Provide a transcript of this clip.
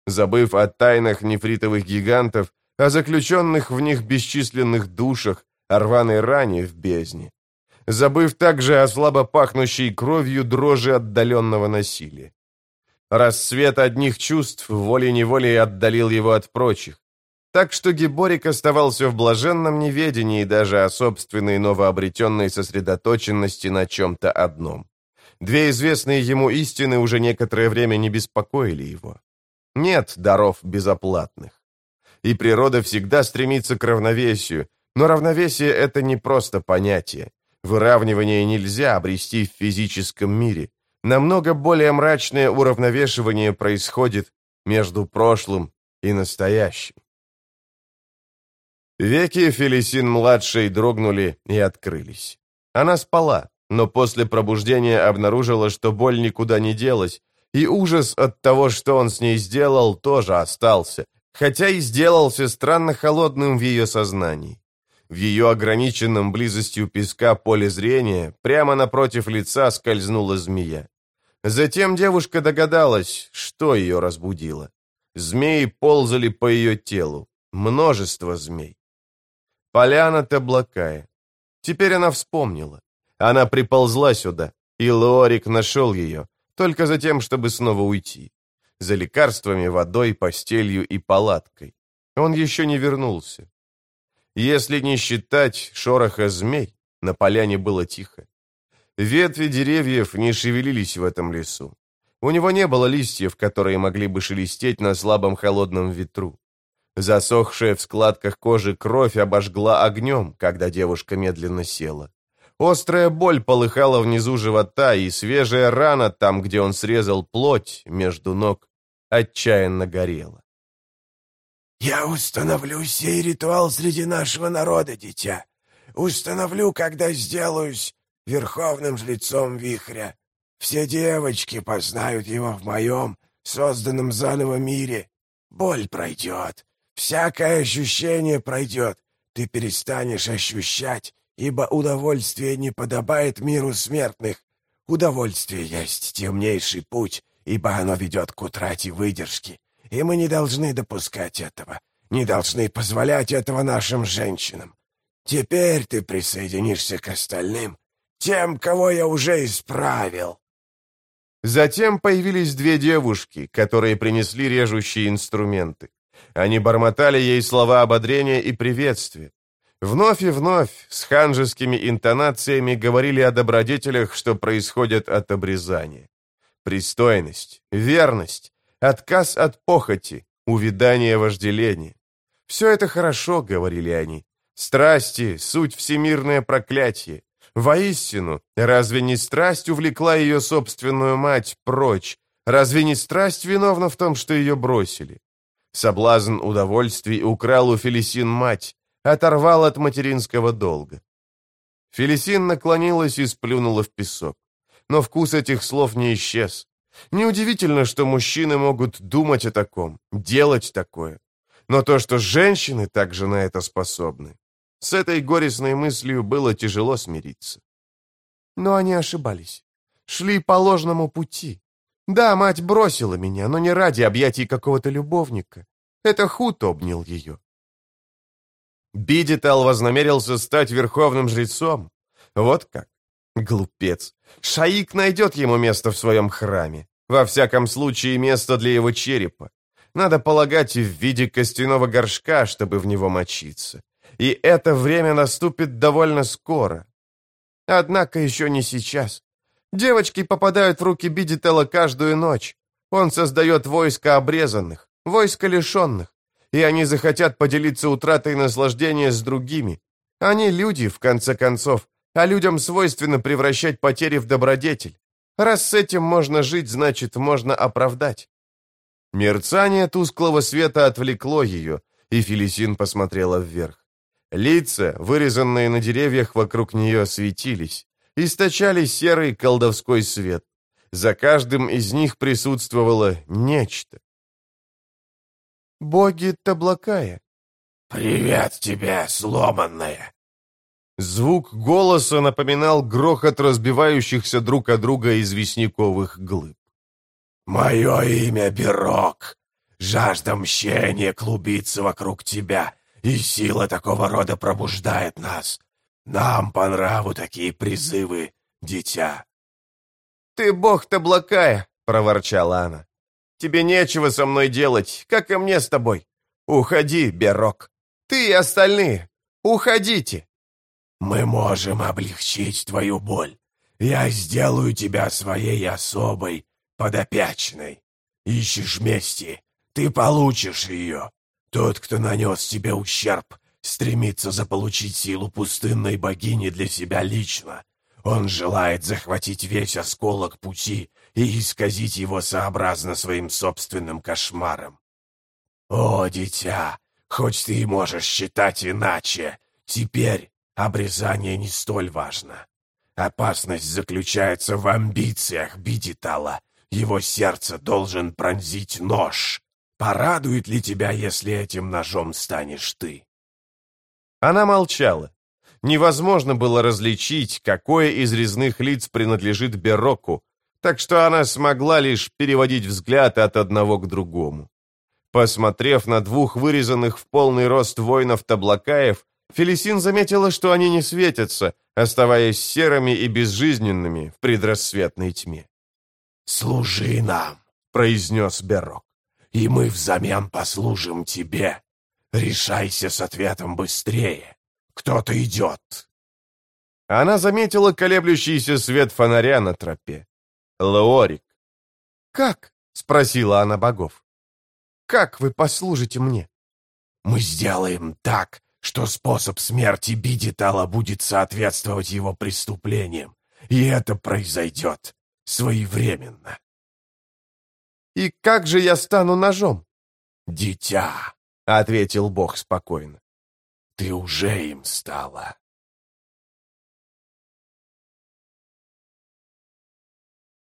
забыв о тайнах нефритовых гигантов, о заключенных в них бесчисленных душах, о рваной ране в бездне, забыв также о слабо пахнущей кровью дрожи отдаленного насилия. Рассвет одних чувств волей-неволей отдалил его от прочих, так что Гиборик оставался в блаженном неведении даже о собственной новообретенной сосредоточенности на чем-то одном. Две известные ему истины уже некоторое время не беспокоили его. Нет даров безоплатных. И природа всегда стремится к равновесию, но равновесие — это не просто понятие. Выравнивание нельзя обрести в физическом мире. Намного более мрачное уравновешивание происходит между прошлым и настоящим. Веки Фелисин-младшей дрогнули и открылись. Она спала, но после пробуждения обнаружила, что боль никуда не делась, и ужас от того, что он с ней сделал, тоже остался, хотя и сделался странно холодным в ее сознании. В ее ограниченном близостью песка поле зрения прямо напротив лица скользнула змея. Затем девушка догадалась, что ее разбудило. Змеи ползали по ее телу. Множество змей. Поляна Таблакая. Теперь она вспомнила. Она приползла сюда, и Леорик нашел ее, только за тем, чтобы снова уйти. За лекарствами, водой, постелью и палаткой. Он еще не вернулся. Если не считать шороха змей, на поляне было тихо. Ветви деревьев не шевелились в этом лесу. У него не было листьев, которые могли бы шелестеть на слабом холодном ветру. Засохшая в складках кожи кровь обожгла огнем, когда девушка медленно села. Острая боль полыхала внизу живота, и свежая рана там, где он срезал плоть между ног, отчаянно горела. «Я установлю сей ритуал среди нашего народа, дитя. Установлю, когда сделаюсь верховным жрецом вихря. Все девочки познают его в моем, созданном заново мире. Боль пройдет, всякое ощущение пройдет. Ты перестанешь ощущать, ибо удовольствие не подобает миру смертных. Удовольствие есть темнейший путь, ибо оно ведет к утрате выдержки. И мы не должны допускать этого, не должны позволять этого нашим женщинам. Теперь ты присоединишься к остальным, тем, кого я уже исправил». Затем появились две девушки, которые принесли режущие инструменты. Они бормотали ей слова ободрения и приветствия. Вновь и вновь с ханжескими интонациями говорили о добродетелях, что происходят от обрезания. Пристойность, верность, отказ от похоти, увядание вожделения. Все это хорошо, говорили они. Страсти — суть всемирное проклятие. Воистину, разве не страсть увлекла ее собственную мать прочь? Разве не страсть виновна в том, что ее бросили? Соблазн удовольствий украл у Фелисин мать, оторвал от материнского долга. Фелисин наклонилась и сплюнула в песок. Но вкус этих слов не исчез. Неудивительно, что мужчины могут думать о таком, делать такое. Но то, что женщины также на это способны, с этой горестной мыслью было тяжело смириться. Но они ошибались. Шли по ложному пути. Да, мать бросила меня, но не ради объятий какого-то любовника. Это Хут обнял ее. Бидитал вознамерился стать верховным жрецом. Вот как. Глупец. Шаик найдет ему место в своем храме. Во всяком случае, место для его черепа. Надо полагать, в виде костяного горшка, чтобы в него мочиться. И это время наступит довольно скоро. Однако еще не сейчас. Девочки попадают в руки Бидитала каждую ночь. Он создает войско обрезанных, войско лишенных, и они захотят поделиться утратой наслаждения с другими. Они люди, в конце концов, а людям свойственно превращать потери в добродетель. Раз с этим можно жить, значит, можно оправдать. Мерцание тусклого света отвлекло ее, и Фелисин посмотрела вверх. Лица, вырезанные на деревьях вокруг нее, светились, источали серый колдовской свет. За каждым из них присутствовало нечто. «Боги Таблакая». «Привет тебе, сломанная!» Звук голоса напоминал грохот разбивающихся друг о друга известняковых глыб. «Мое имя Бирок. Жажда мщения клубится вокруг тебя, и сила такого рода пробуждает нас. Нам по нраву такие призывы, дитя». «Ты бог Таблакая», — проворчала она. «Тебе нечего со мной делать, как и мне с тобой. Уходи, Берок. Ты и остальные. Уходите». «Мы можем облегчить твою боль. Я сделаю тебя своей особой подопячной. Ищешь мести, ты получишь ее. Тот, кто нанес тебе ущерб, стремится заполучить силу пустынной богини для себя лично. Он желает захватить весь осколок пути и исказить его сообразно своим собственным кошмарам. О, дитя, хоть ты и можешь считать иначе, теперь обрезание не столь важно. Опасность заключается в амбициях Бидитала. Его сердце должен пронзить нож. Порадует ли тебя, если этим ножом станешь ты?» Она молчала. Невозможно было различить, какое из резных лиц принадлежит Бероку, так что она смогла лишь переводить взгляд от одного к другому. Посмотрев на двух вырезанных в полный рост воинов-таблакаев, Фелисин заметила, что они не светятся, оставаясь серыми и безжизненными в предрассветной тьме. «Служи нам», — произнес Берок, — «и мы взамен послужим тебе. Решайся с ответом быстрее. Кто-то идет». Она заметила колеблющийся свет фонаря на тропе. Леорик. «Как?» — спросила она богов. «Как вы послужите мне?» «Мы сделаем так, что способ смерти Бидитала будет соответствовать его преступлениям, и это произойдет своевременно». «И как же я стану ножом?» «Дитя», — ответил бог спокойно. — «ты уже им стала».